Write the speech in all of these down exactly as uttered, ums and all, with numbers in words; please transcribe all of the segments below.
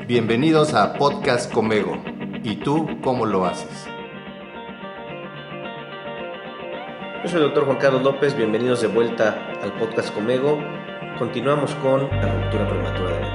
Bienvenidos a Podcast Comego. ¿Y tú cómo lo haces? Yo soy el doctor Juan Carlos López, bienvenidos de vuelta al Podcast Comego. Continuamos con la ruptura prematura de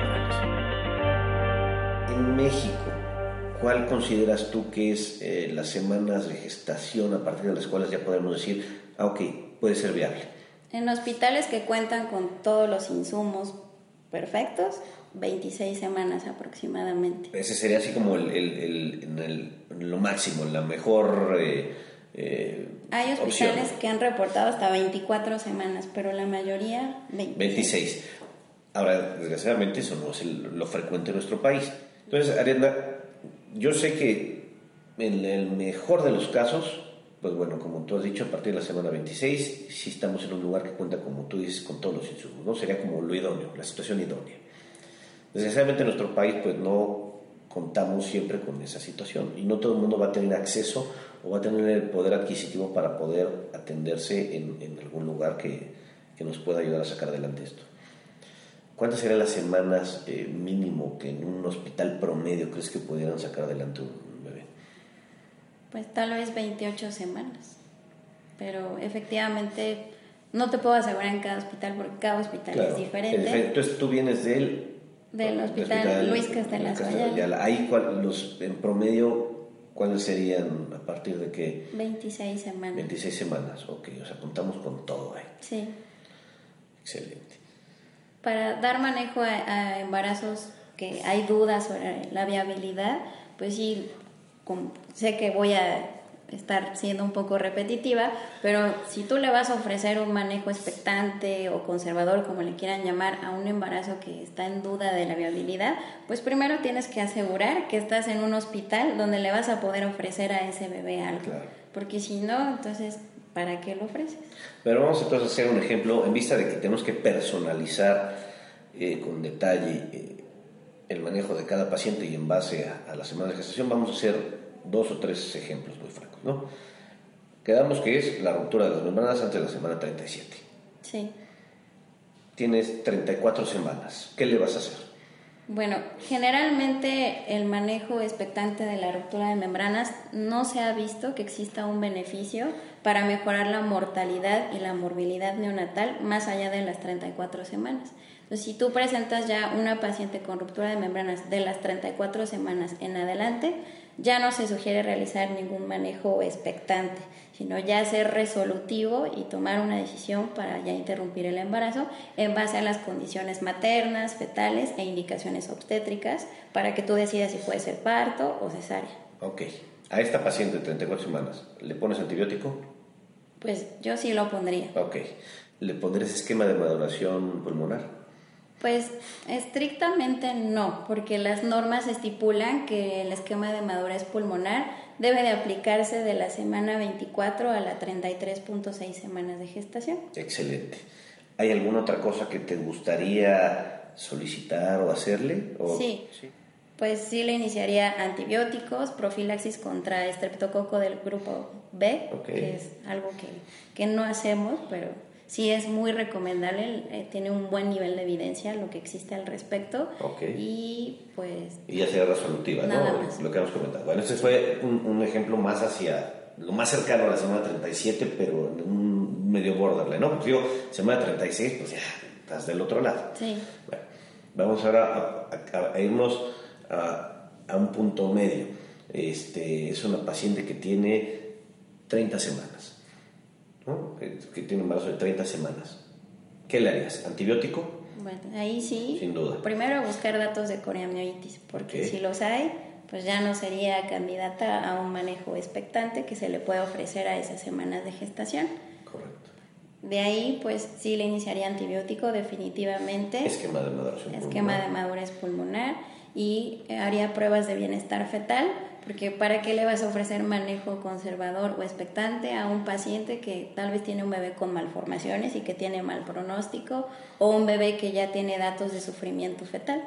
membranas. En México, ¿cuál consideras tú que es eh, las semanas de gestación a partir de las cuales ya podemos decir, ah, ok, puede ser viable? En hospitales que cuentan con todos los insumos perfectos, veintiséis semanas aproximadamente. Ese sería así como el, el, el, el, el lo máximo, la mejor eh, eh, Hay hospitales opción. Que han reportado hasta veinticuatro semanas, pero la mayoría veintiséis. veintiséis. Ahora, desgraciadamente, eso no es el, lo frecuente en nuestro país. Entonces, Ariadna, yo sé que en el mejor de los casos, pues bueno, como tú has dicho, a partir de la semana veintiséis, si estamos en un lugar que cuenta, como tú dices, con todos los insumos, ¿no? Sería como lo idóneo, la situación idónea. Desgraciadamente en nuestro país pues no contamos siempre con esa situación y no todo el mundo va a tener acceso o va a tener el poder adquisitivo para poder atenderse en, en algún lugar que, que nos pueda ayudar a sacar adelante esto. ¿Cuántas serían las semanas eh, mínimo que en un hospital promedio crees que pudieran sacar adelante un bebé? Pues tal vez veintiocho semanas, pero efectivamente no te puedo asegurar en cada hospital porque cada hospital Claro, es diferente. Entonces tú vienes del... Del hospital, hospital Luis Castelas Ayala. Ahí, los, en promedio, ¿cuáles serían a partir de qué? veintiséis semanas. veintiséis semanas, ok, o sea, contamos con todo ahí. Sí. Excelente. Para dar manejo a, a embarazos que hay dudas sobre la viabilidad, pues sí, con, sé que voy a estar siendo un poco repetitiva, pero si tú le vas a ofrecer un manejo expectante o conservador, como le quieran llamar, a un embarazo que está en duda de la viabilidad, pues primero tienes que asegurar que estás en un hospital donde le vas a poder ofrecer a ese bebé algo, claro. Porque si no, entonces, ¿para qué lo ofreces? Pero vamos entonces a hacer un ejemplo, en vista de que tenemos que personalizar eh, con detalle eh, el manejo de cada paciente y en base a, a la semana de gestación, vamos a hacer dos o tres ejemplos muy francos, ¿no? Quedamos que es la ruptura de las membranas antes de la semana treinta y siete. Sí. Tienes treinta y cuatro semanas. ¿Qué le vas a hacer? Bueno, generalmente el manejo expectante de la ruptura de membranas no se ha visto que exista un beneficio para mejorar la mortalidad y la morbilidad neonatal más allá de las treinta y cuatro semanas. Entonces, si tú presentas ya una paciente con ruptura de membranas de las treinta y cuatro semanas en adelante, ya no se sugiere realizar ningún manejo expectante, sino ya ser resolutivo y tomar una decisión para ya interrumpir el embarazo en base a las condiciones maternas, fetales e indicaciones obstétricas para que tú decidas si puede ser parto o cesárea. Ok. A esta paciente de treinta y cuatro semanas, ¿le pones antibiótico? Pues yo sí lo pondría. Ok. ¿Le pondrías esquema de maduración pulmonar? Pues estrictamente no, porque las normas estipulan que el esquema de madurez pulmonar debe de aplicarse de la semana veinticuatro a la treinta y tres punto seis semanas de gestación. Excelente. ¿Hay alguna otra cosa que te gustaría solicitar o hacerle? ¿O? Sí. sí, pues sí le iniciaría antibióticos, profilaxis contra estreptococo del grupo B, okay. Que es algo que, que no hacemos, pero sí es muy recomendable, eh, tiene un buen nivel de evidencia lo que existe al respecto. Okay. Y pues... Y ya sería resolutiva, nada ¿no? Más. Lo que hemos comentado. Bueno, este fue un, un ejemplo más hacia lo más cercano a la semana treinta y siete, pero en un medio borderline, ¿no? Porque digo, semana treinta y seis, pues ya estás del otro lado. Sí. Bueno, vamos ahora a, a, a irnos a, a un punto medio. Este, es una paciente que tiene treinta semanas. ¿No? Que tiene un embarazo de treinta semanas. ¿Qué le harías? ¿Antibiótico? Bueno, ahí sí. Sin duda. Primero buscar datos de coriamnionitis, porque okay. si los hay, pues ya no sería candidata a un manejo expectante que se le puede ofrecer a esas semanas de gestación. Correcto. De ahí, pues sí le iniciaría antibiótico definitivamente. Esquema de maduración Esquema pulmonar. de madurez pulmonar y haría pruebas de bienestar fetal. Porque ¿para qué le vas a ofrecer manejo conservador o expectante a un paciente que tal vez tiene un bebé con malformaciones y que tiene mal pronóstico o un bebé que ya tiene datos de sufrimiento fetal?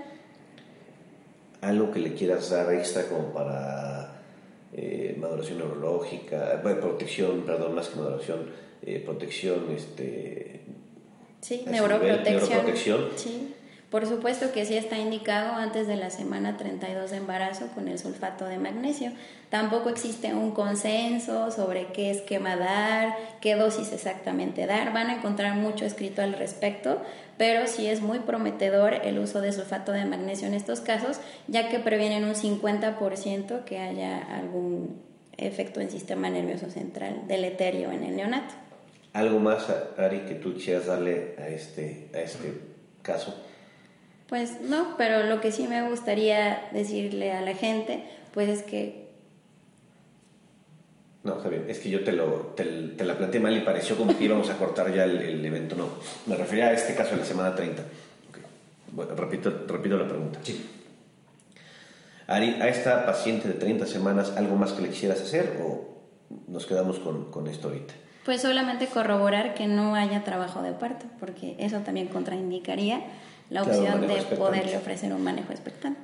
Algo que le quieras dar extra como para eh, maduración neurológica, bueno, protección, perdón, más que maduración, eh, protección, este... Sí, neuroprotección. neuroprotección. Sí. Por supuesto que sí está indicado antes de la semana treinta y dos de embarazo con el sulfato de magnesio. Tampoco existe un consenso sobre qué esquema dar, qué dosis exactamente dar. Van a encontrar mucho escrito al respecto, pero sí es muy prometedor el uso de sulfato de magnesio en estos casos, ya que previenen un cincuenta por ciento que haya algún efecto en sistema nervioso central deleterio en el neonato. ¿Algo más, Ari, que tú quieras darle a este, a este caso? Pues no, pero lo que sí me gustaría decirle a la gente, pues es que... No, está bien, es que yo te, lo, te, te la planteé mal y pareció como que íbamos a cortar ya el, el evento. No, me refería a este caso de la semana treinta. Okay. Bueno, repito, repito la pregunta. Sí. Ari, a esta paciente de treinta semanas, ¿algo más que le quisieras hacer o nos quedamos con, con esto ahorita? Pues solamente corroborar que no haya trabajo de parto, porque eso también contraindicaría la opción claro, de poderle ofrecer un manejo expectante.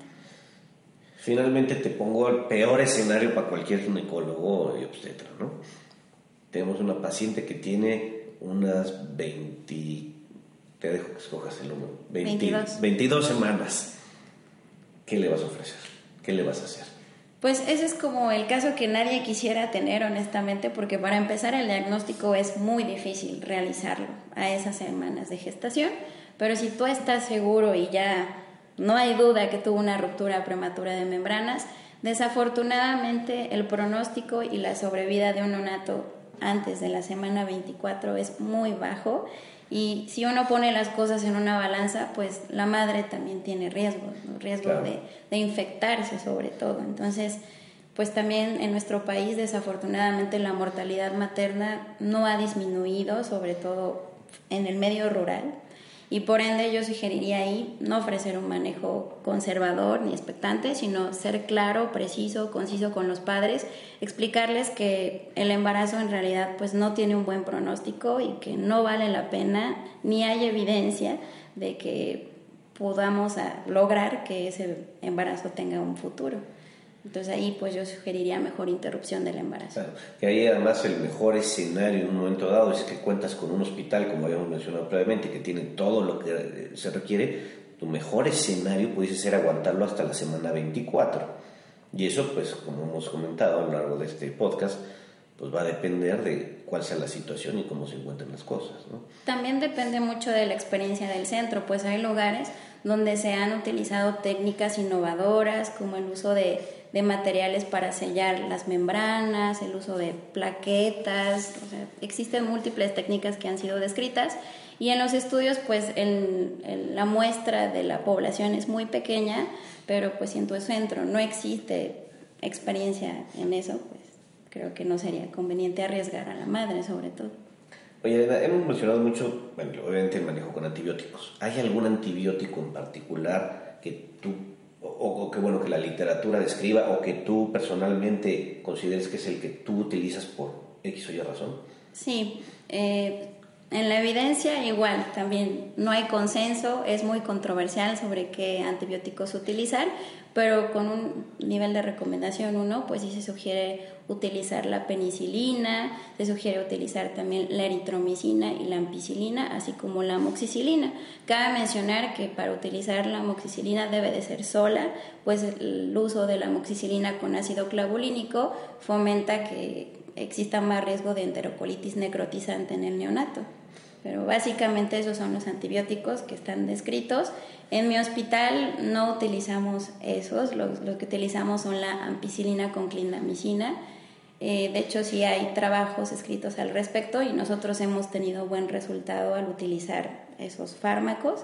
Finalmente te pongo el peor escenario para cualquier ginecólogo y obstetra, ¿no? Tenemos una paciente que tiene unas veinte, te dejo que escojas el número, veinte, veintidós. veintidós semanas. ¿Qué le vas a ofrecer? ¿Qué le vas a hacer? Pues ese es como el caso que nadie quisiera tener, honestamente, porque para empezar el diagnóstico es muy difícil realizarlo a esas semanas de gestación, pero si tú estás seguro y ya no hay duda que tuvo una ruptura prematura de membranas, desafortunadamente el pronóstico y la sobrevida de un neonato antes de la semana veinticuatro es muy bajo, y si uno pone las cosas en una balanza, pues la madre también tiene riesgo, ¿no? riesgo claro. de, de infectarse sobre todo. Entonces, pues también en nuestro país desafortunadamente la mortalidad materna no ha disminuido, sobre todo en el medio rural, y por ende yo sugeriría ahí no ofrecer un manejo conservador ni expectante, sino ser claro, preciso, conciso con los padres, explicarles que el embarazo en realidad pues no tiene un buen pronóstico y que no vale la pena, ni hay evidencia de que podamos lograr que ese embarazo tenga un futuro. Entonces ahí pues yo sugeriría mejor interrupción del embarazo. Claro, que ahí además el mejor escenario en un momento dado es que cuentas con un hospital, como habíamos mencionado previamente, que tiene todo lo que se requiere. Tu mejor escenario pudiese ser aguantarlo hasta la semana veinticuatro. Y eso, pues como hemos comentado a lo largo de este podcast, pues va a depender de cuál sea la situación y cómo se encuentran las cosas, ¿no? También depende mucho de la experiencia del centro, pues hay lugares donde se han utilizado técnicas innovadoras como el uso de, de materiales para sellar las membranas, el uso de plaquetas, o sea, existen múltiples técnicas que han sido descritas, y en los estudios pues el, el, la muestra de la población es muy pequeña, pero pues si en tu centro no existe experiencia en eso, pues creo que no sería conveniente arriesgar a la madre sobre todo. Oye, hemos mencionado mucho, bueno, obviamente el manejo con antibióticos. ¿Hay algún antibiótico en particular que tú, o, o que bueno, que la literatura describa o que tú personalmente consideres que es el que tú utilizas por X o Y razón? Sí, eh, en la evidencia igual, también no hay consenso, es muy controversial sobre qué antibióticos utilizar, pero con un nivel de recomendación uno, pues sí se sugiere utilizar la penicilina, se sugiere utilizar también la eritromicina y la ampicilina, así como la amoxicilina. Cabe mencionar que para utilizar la amoxicilina debe de ser sola, pues el uso de la amoxicilina con ácido clavulínico fomenta que exista más riesgo de enterocolitis necrotizante en el neonato. Pero básicamente esos son los antibióticos que están descritos. En mi hospital no utilizamos esos, los, los que utilizamos son la ampicilina con clindamicina. Eh, de hecho, sí hay trabajos escritos al respecto y nosotros hemos tenido buen resultado al utilizar esos fármacos.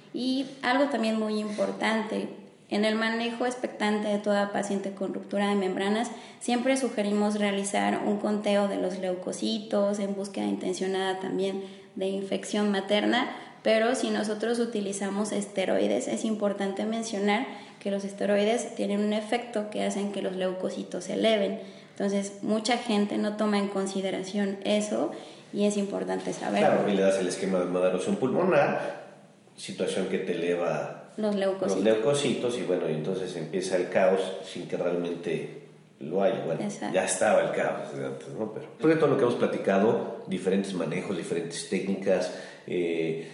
Y algo también muy importante, en el manejo expectante de toda paciente con ruptura de membranas, siempre sugerimos realizar un conteo de los leucocitos en búsqueda intencionada también de infección materna, pero si nosotros utilizamos esteroides, es importante mencionar que los esteroides tienen un efecto que hacen que los leucocitos se eleven. Entonces, mucha gente no toma en consideración eso y es importante saberlo. Claro, y le das el esquema de modernización pulmonar, situación que te eleva los leucocitos. los leucocitos y bueno, y entonces empieza el caos sin que realmente lo haya. Bueno, exacto, ya estaba el caos desde antes, ¿no? Pero después de todo lo que hemos platicado, diferentes manejos, diferentes técnicas, eh,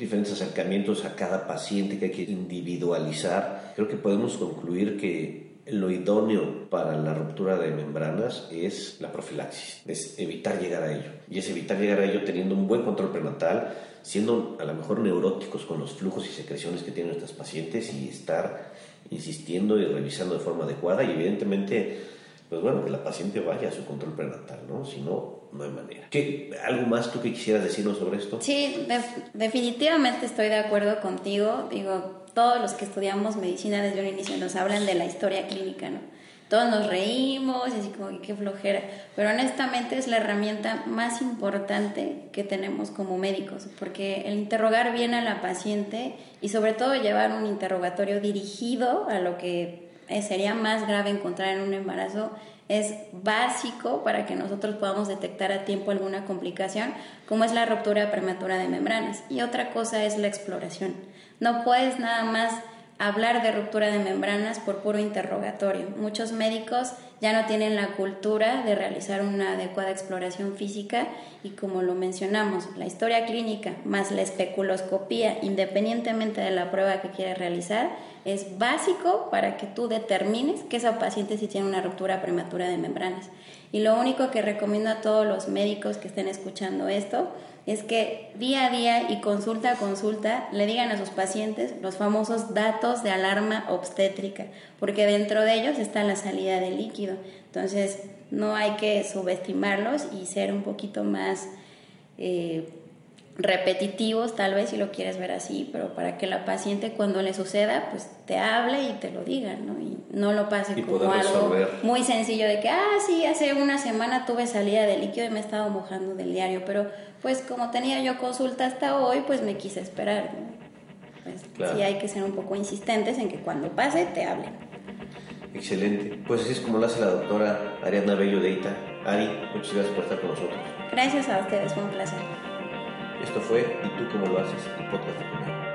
diferentes acercamientos a cada paciente que hay que individualizar, creo que podemos concluir que lo idóneo para la ruptura de membranas es la profilaxis, es evitar llegar a ello. Y es evitar llegar a ello teniendo un buen control prenatal, siendo a lo mejor neuróticos con los flujos y secreciones que tienen nuestras pacientes y estar insistiendo y revisando de forma adecuada y evidentemente, pues bueno, que la paciente vaya a su control prenatal, ¿no? Si no, no hay manera. ¿Qué, ¿Algo más tú que quisieras decirnos sobre esto? Sí, def- definitivamente estoy de acuerdo contigo. Digo, todos los que estudiamos medicina desde un inicio nos hablan de la historia clínica, ¿no? Todos nos reímos y así como que qué flojera, pero honestamente es la herramienta más importante que tenemos como médicos, porque el interrogar bien a la paciente y sobre todo llevar un interrogatorio dirigido a lo que sería más grave encontrar en un embarazo es básico para que nosotros podamos detectar a tiempo alguna complicación, como es la ruptura prematura de membranas. Y otra cosa es la exploración. No puedes nada más hablar de ruptura de membranas por puro interrogatorio. Muchos médicos ya no tienen la cultura de realizar una adecuada exploración física y, como lo mencionamos, la historia clínica más la especuloscopía, independientemente de la prueba que quieras realizar, es básico para que tú determines que esa paciente sí tiene una ruptura prematura de membranas. Y lo único que recomiendo a todos los médicos que estén escuchando esto es que día a día y consulta a consulta le digan a sus pacientes los famosos datos de alarma obstétrica, porque dentro de ellos está la salida de líquido. Entonces no hay que subestimarlos y ser un poquito más eh, repetitivos, tal vez, si lo quieres ver así, pero para que la paciente cuando le suceda pues te hable y te lo diga, ¿no? Y no lo pase y como algo muy sencillo de que ah sí, hace una semana tuve salida de líquido y me he estado mojando del diario, pero pues como tenía yo consulta hasta hoy pues me quise esperar, ¿no? Pues claro, sí hay que ser un poco insistentes en que cuando pase te hablen. Excelente, pues así es como lo hace la doctora Ariadna Bello Deita. Ari, muchas gracias por estar con nosotros. Gracias a ustedes, fue un placer. Esto fue ¿Y tú cómo lo haces? El podcast de Comego.